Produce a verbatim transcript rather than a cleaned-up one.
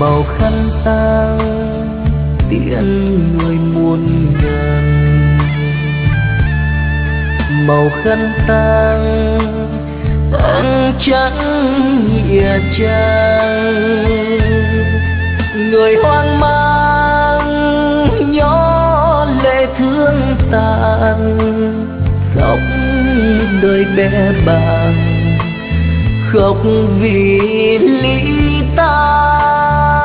màu khăn tang tiễn người muôn ngàn. Màu khăn tang tang trắng nghĩa trang, người hoang mang nhỏ lệ thương tàn, khóc đời bé bàng, khóc vì ly tan.